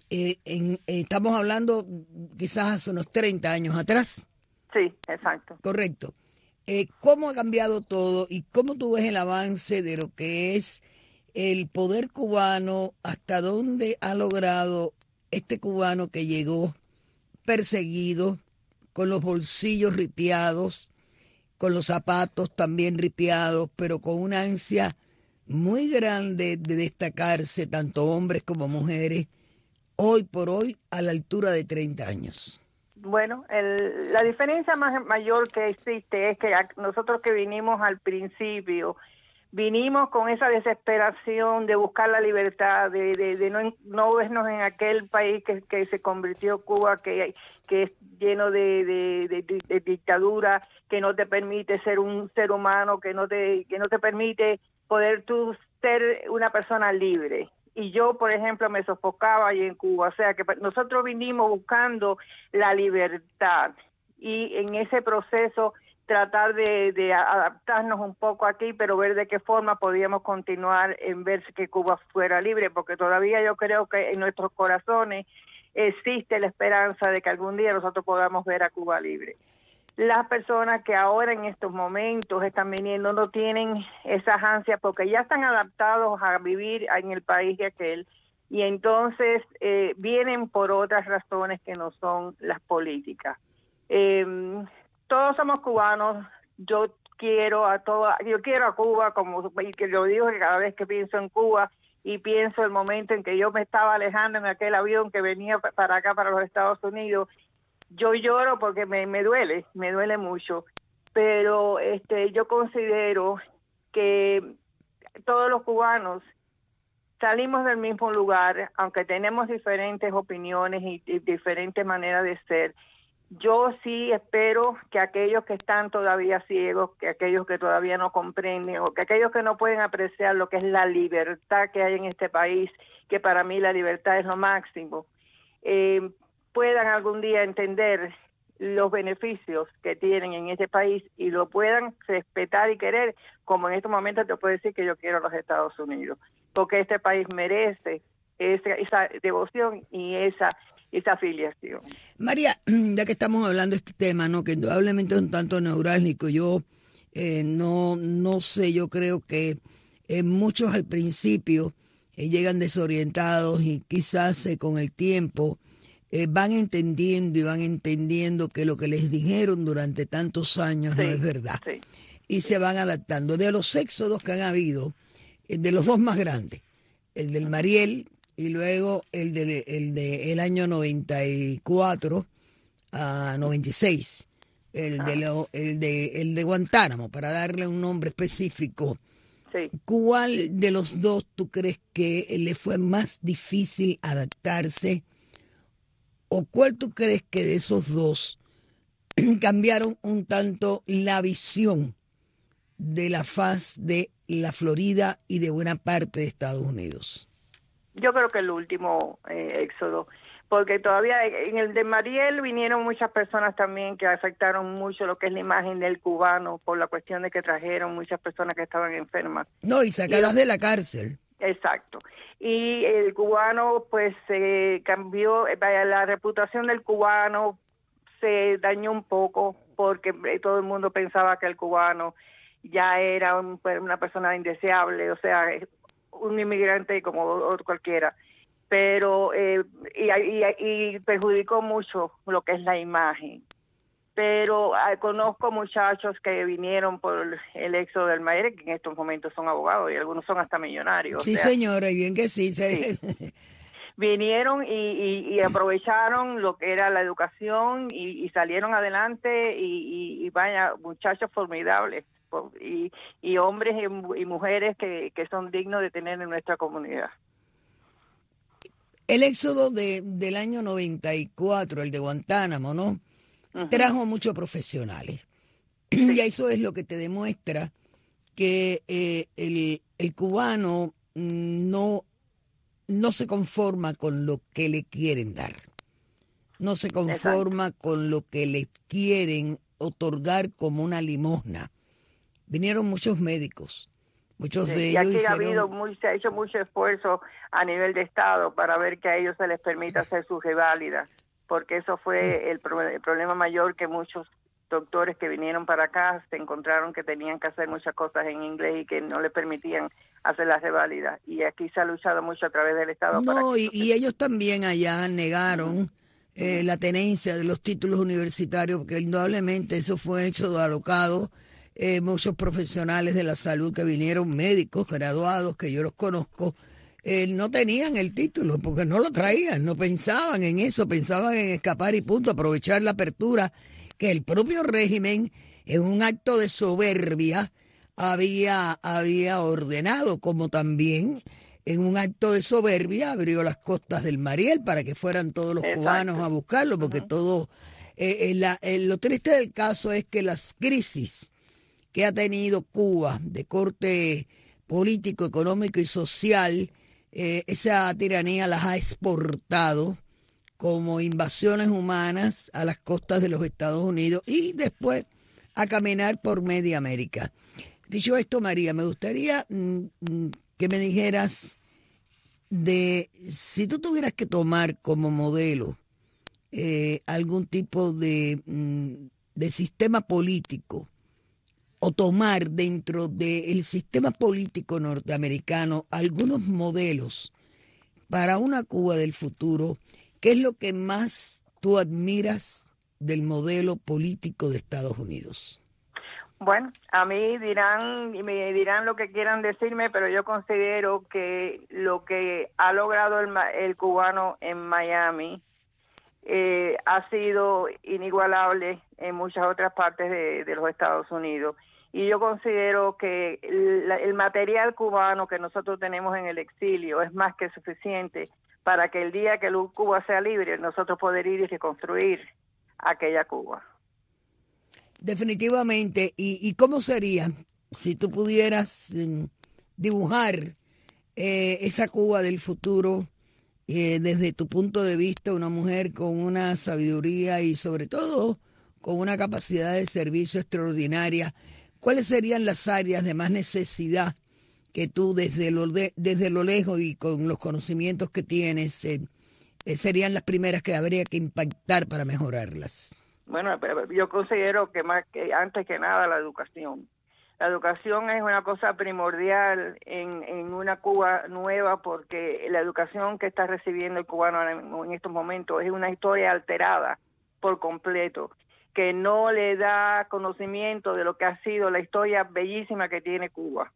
eh, en, eh, estamos hablando quizás hace unos treinta años atrás. Sí, exacto. Correcto. Eh, ¿Cómo ha cambiado todo y cómo tú ves el avance de lo que es el poder cubano? ¿Hasta dónde ha logrado este cubano que llegó perseguido, con los bolsillos ripiados, con los zapatos también ripiados, pero con una ansia muy grande de destacarse, tanto hombres como mujeres, hoy por hoy a la altura de treinta años? Bueno, el, la diferencia más mayor que existe es que nosotros que vinimos al principio, vinimos con esa desesperación de buscar la libertad, de, de, de no, no vernos en aquel país que, que se convirtió Cuba, que, que es lleno de, de, de, de, de dictadura, que no te permite ser un ser humano, que no te, que no te permite poder tú ser una persona libre. Y yo, por ejemplo, me sofocaba ahí en Cuba. O sea, que nosotros vinimos buscando la libertad y en ese proceso tratar de, de adaptarnos un poco aquí, pero ver de qué forma podíamos continuar en ver que Cuba fuera libre, porque todavía yo creo que en nuestros corazones existe la esperanza de que algún día nosotros podamos ver a Cuba libre. Las personas que ahora en estos momentos están viniendo no tienen esas ansias porque ya están adaptados a vivir en el país de aquel y entonces eh, vienen por otras razones que no son las políticas. Eh, todos somos cubanos, yo quiero a toda, yo quiero a Cuba, como y que lo digo que cada vez que pienso en Cuba y pienso el momento en que yo me estaba alejando en aquel avión que venía para acá, para los Estados Unidos, yo lloro porque me, me duele, me duele mucho, pero este yo considero que todos los cubanos salimos del mismo lugar, aunque tenemos diferentes opiniones y, y diferentes maneras de ser. Yo sí espero que aquellos que están todavía ciegos, que aquellos que todavía no comprenden o que aquellos que no pueden apreciar lo que es la libertad que hay en este país, que para mí la libertad es lo máximo, eh, puedan algún día entender los beneficios que tienen en este país y lo puedan respetar y querer, como en estos momentos te puedo decir que yo quiero a los Estados Unidos, porque este país merece esa, esa devoción y esa esa afiliación. María, ya que estamos hablando de este tema, ¿no?, que indudablemente es un tanto neurálgico, yo eh, no, no sé, yo creo que eh, muchos al principio eh, llegan desorientados y quizás eh, con el tiempo Eh, van entendiendo y van entendiendo que lo que les dijeron durante tantos años sí, no es verdad. Sí, y sí. Se van adaptando. De los éxodos que han habido, eh, de los dos más grandes, el del Mariel y luego el de, el de el año noventa y cuatro a noventa y seis, el, ah. de lo, el, de, el de Guantánamo, para darle un nombre específico. Sí. ¿Cuál de los dos tú crees que le fue más difícil adaptarse? ¿O cuál tú crees que de esos dos cambiaron un tanto la visión de la faz de la Florida y de buena parte de Estados Unidos? Yo creo que el último eh, éxodo, porque todavía en el de Mariel vinieron muchas personas también que afectaron mucho lo que es la imagen del cubano por la cuestión de que trajeron muchas personas que estaban enfermas. No, y sacadas y, de la cárcel. Exacto. Y el cubano pues se eh, cambió, eh, la reputación del cubano se dañó un poco porque eh, todo el mundo pensaba que el cubano ya era un, una persona indeseable, o sea, un inmigrante como otro cualquiera, pero eh, y, y, y perjudicó mucho lo que es la imagen. Pero eh, conozco muchachos que vinieron por el éxodo del Maire, que en estos momentos son abogados y algunos son hasta millonarios. Sí, o sea, señora, y bien que sí. sí. sí. Vinieron y, y, y aprovecharon lo que era la educación y, y salieron adelante y, y, y vaya, muchachos formidables y, y hombres y, y mujeres que, que son dignos de tener en nuestra comunidad. El éxodo de, del año noventa y cuatro, el de Guantánamo, ¿no?, uh-huh, trajo muchos profesionales. Sí. Y eso es lo que te demuestra que eh, el, el cubano no, no se conforma con lo que le quieren dar. No se conforma Exacto. con lo que le quieren otorgar como una limosna. Vinieron muchos médicos, Muchos sí, de y ellos aquí hicieron... ha habido muy, se ha hecho mucho esfuerzo a nivel de Estado para ver que a ellos se les permita hacer sus reválidas, porque eso fue el, pro, el problema mayor, que muchos doctores que vinieron para acá se encontraron que tenían que hacer muchas cosas en inglés y que no les permitían hacer las reválidas. Y aquí se ha luchado mucho a través del Estado. No, para que y, y ellos también allá negaron uh-huh. eh, uh-huh. la tenencia de los títulos universitarios, porque indudablemente eso fue hecho de alocado. Eh, muchos profesionales de la salud que vinieron, médicos graduados, que yo los conozco, eh, no tenían el título porque no lo traían, no pensaban en eso, pensaban en escapar y punto, aprovechar la apertura que el propio régimen, en un acto de soberbia, había, había ordenado, como también en un acto de soberbia abrió las costas del Mariel para que fueran todos los Exacto. cubanos a buscarlo, porque uh-huh. todo, eh, la, eh, lo triste del caso es que las crisis que ha tenido Cuba de corte político, económico y social, eh, esa tiranía las ha exportado como invasiones humanas a las costas de los Estados Unidos y después a caminar por media América. Dicho esto, María, me gustaría mm, que me dijeras de si tú tuvieras que tomar como modelo eh, algún tipo de, mm, de sistema político, o tomar dentro del sistema político norteamericano algunos modelos para una Cuba del futuro, ¿qué es lo que más tú admiras del modelo político de Estados Unidos? Bueno, a mí dirán y me dirán lo que quieran decirme, pero yo considero que lo que ha logrado el, el cubano en Miami eh, ha sido inigualable en muchas otras partes de, de los Estados Unidos. Y yo considero que el, el material cubano que nosotros tenemos en el exilio es más que suficiente para que el día que Cuba sea libre, nosotros poder ir y reconstruir aquella Cuba. Definitivamente. ¿Y, y cómo sería si tú pudieras eh, dibujar eh, esa Cuba del futuro eh, desde tu punto de vista, una mujer con una sabiduría y sobre todo con una capacidad de servicio extraordinaria? ¿Cuáles serían las áreas de más necesidad que tú desde lo, de, desde lo lejos y con los conocimientos que tienes eh, eh, serían las primeras que habría que impactar para mejorarlas? Bueno, yo considero que más que antes que nada la educación. La educación es una cosa primordial en, en una Cuba nueva, porque la educación que está recibiendo el cubano en, en estos momentos es una historia alterada por completo, que no le da conocimiento de lo que ha sido la historia bellísima que tiene Cuba.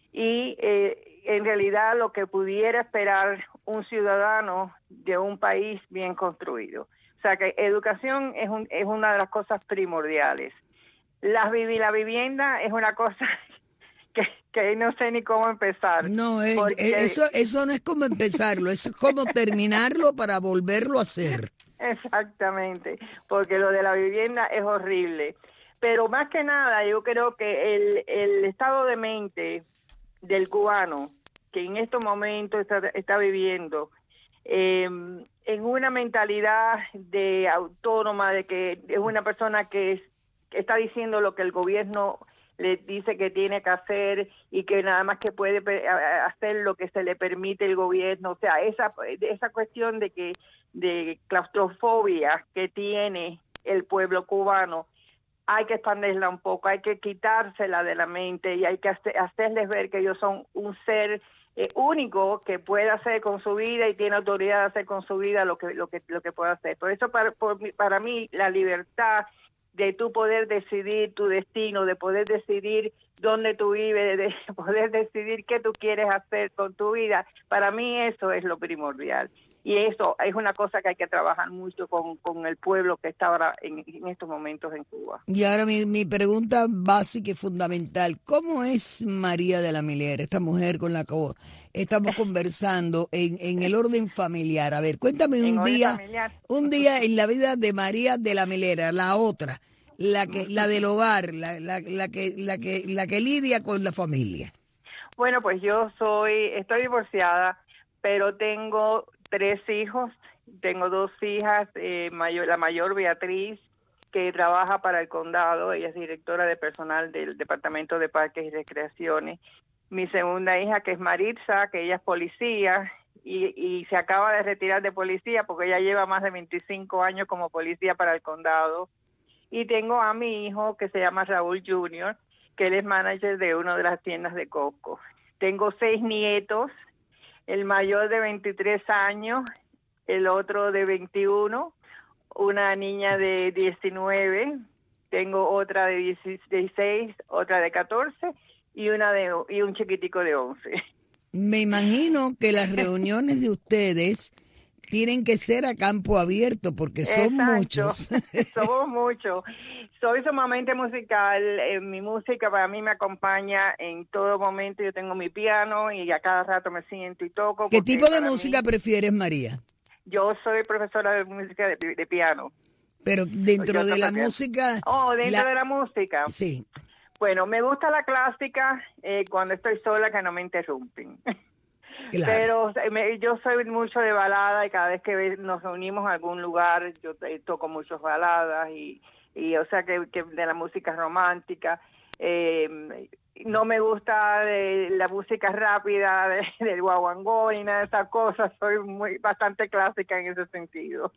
Y eh, en realidad lo que pudiera esperar un ciudadano de un país bien construido. O sea que educación es, un, es una de las cosas primordiales. La, la vivienda es una cosa que, que no sé ni cómo empezar. No, es, porque... eso, eso no es como empezarlo, eso es como terminarlo para volverlo a hacer. Exactamente, porque lo de la vivienda es horrible. Pero más que nada, yo creo que el, el estado de mente del cubano, que en estos momentos está, está viviendo, eh, en una mentalidad de autónoma, de que es una persona que, es, que está diciendo lo que el gobierno le dice que tiene que hacer y que nada más que puede hacer lo que se le permite el gobierno. O sea, esa esa cuestión de que de claustrofobia que tiene el pueblo cubano, hay que expandirla un poco, hay que quitársela de la mente y hay que hacerles ver que ellos son un ser eh, único que puede hacer con su vida y tiene autoridad de hacer con su vida lo que lo que lo que puede hacer. Por eso para por, para mí la libertad de tú poder decidir tu destino, de poder decidir dónde tú vives, de poder decidir qué tú quieres hacer con tu vida, para mí eso es lo primordial. Y eso es una cosa que hay que trabajar mucho con, con el pueblo que está ahora en, en estos momentos en Cuba. Y ahora mi, mi pregunta básica y fundamental, ¿cómo es María de la Milera, esta mujer con la que estamos conversando en, en el orden familiar? A ver, cuéntame un día, familiar. un día en la vida de María de la Milera, la otra, la que, la del hogar, la, la, la que, la que, la que lidia con la familia. Bueno, pues yo soy, estoy divorciada, pero tengo tres hijos, tengo dos hijas, eh, mayor, la mayor Beatriz, que trabaja para el condado, ella es directora de personal del Departamento de Parques y Recreaciones, mi segunda hija, que es Maritza, que ella es policía y, y se acaba de retirar de policía porque ella lleva más de veinticinco años como policía para el condado. Y tengo a mi hijo, que se llama Raúl junior, que él es manager de una de las tiendas de Costco. Tengo seis nietos, el mayor de veintitrés años, el otro de veintiuno, una niña de diecinueve, tengo otra de dieciséis, otra de catorce y una de y un chiquitico de once. Me imagino que las reuniones de ustedes tienen que ser a campo abierto porque son Exacto. muchos. Somos muchos. Soy sumamente musical. Eh, mi música para mí me acompaña en todo momento. Yo tengo mi piano y a cada rato me siento y toco. ¿Qué tipo de para música mí, prefieres, María? Yo soy profesora de música de, de piano. Pero dentro Yo de la piano. música... Oh, dentro la... de la música. Sí. Bueno, me gusta la clásica eh, cuando estoy sola, que no me interrumpen. Claro. Pero me, yo soy mucho de balada y cada vez que nos reunimos en algún lugar yo eh, toco muchas baladas y, y o sea que, que de la música romántica. Eh, no me gusta de la música rápida de, del guaguancó ni nada de esas cosas. Soy muy bastante clásica en ese sentido.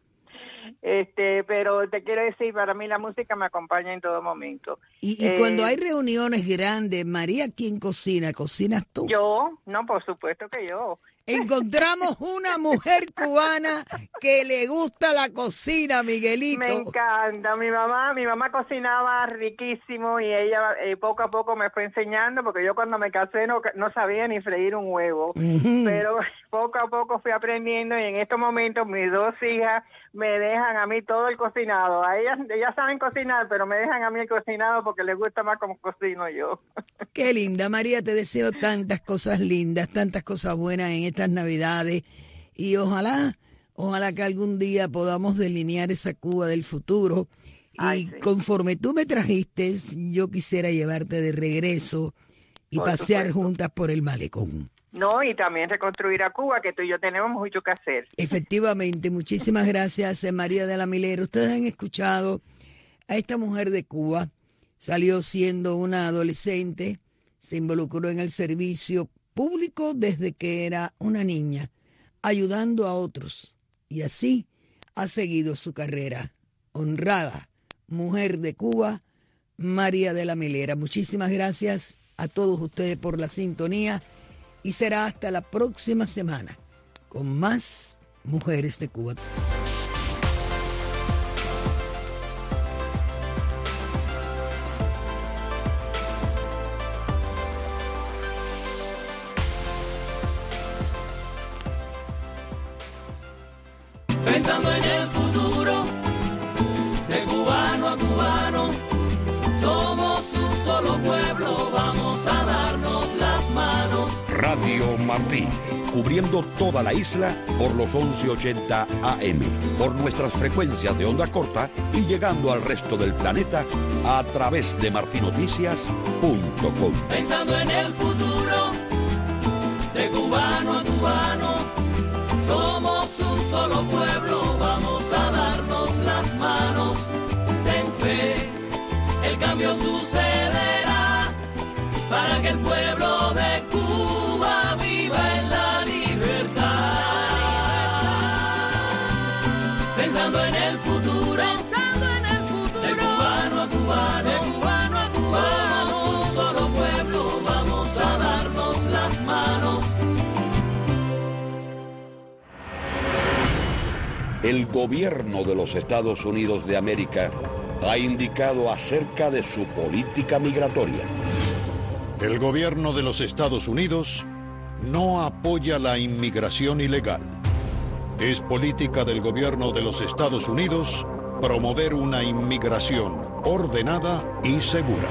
Este, pero te quiero decir, para mí la música me acompaña en todo momento. Y, y eh, cuando hay reuniones grandes, María, ¿quién cocina? ¿Cocinas tú? Yo, no, por supuesto que yo. Encontramos una mujer cubana que le gusta la cocina, Miguelito. Me encanta. Mi mamá, mi mamá cocinaba riquísimo y ella eh, poco a poco me fue enseñando, porque yo cuando me casé no, no sabía ni freír un huevo. Uh-huh. Pero poco a poco fui aprendiendo y en estos momentos mis dos hijas me dejan a mí todo el cocinado. A ellas, ellas saben cocinar, pero me dejan a mí el cocinado porque les gusta más como cocino yo. Qué linda, María, te deseo tantas cosas lindas, tantas cosas buenas en estas Navidades y ojalá, ojalá que algún día podamos delinear esa Cuba del futuro. Y Ay, sí. Conforme tú me trajiste, yo quisiera llevarte de regreso y por pasear supuesto. Juntas por el malecón. No, y también reconstruir a Cuba, que tú y yo tenemos mucho que hacer. Efectivamente, muchísimas gracias, María de la Milera. Ustedes han escuchado a esta mujer de Cuba, salió siendo una adolescente, se involucró en el servicio público desde que era una niña, ayudando a otros, y así ha seguido su carrera. Honrada mujer de Cuba, María de la Milera. Muchísimas gracias a todos ustedes por la sintonía y será hasta la próxima semana con más Mujeres de Cuba. Pensando en el futuro, de cubano a cubano, somos un solo pueblo, vamos a darnos las manos. Radio Martí, cubriendo toda la isla por los once ochenta A M, por nuestras frecuencias de onda corta y llegando al resto del planeta a través de martinoticias punto com. Pensando en el futuro, de cubano a cubano, somos un solo pueblo, vamos a darnos las manos. Ten fe, el cambio sucederá para que el pueblo de Cuba viva en la libertad. Pensando en el futuro, pensando en el futuro, de cubano a cubano, de cubano a cubano, somos un solo pueblo, vamos a darnos las manos. El gobierno de los Estados Unidos de América ha indicado acerca de su política migratoria. El gobierno de los Estados Unidos no apoya la inmigración ilegal. Es política del gobierno de los Estados Unidos promover una inmigración ordenada y segura.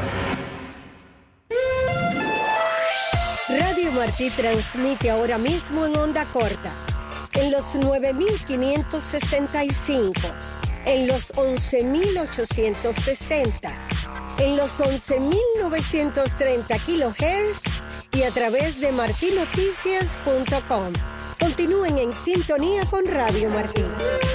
Radio Martí transmite ahora mismo en onda corta. En los nueve mil quinientos sesenta y cinco, en los once mil ochocientos sesenta, en los once mil novecientos treinta kilohertz y a través de martinoticias punto com. Continúen en sintonía con Radio Martí.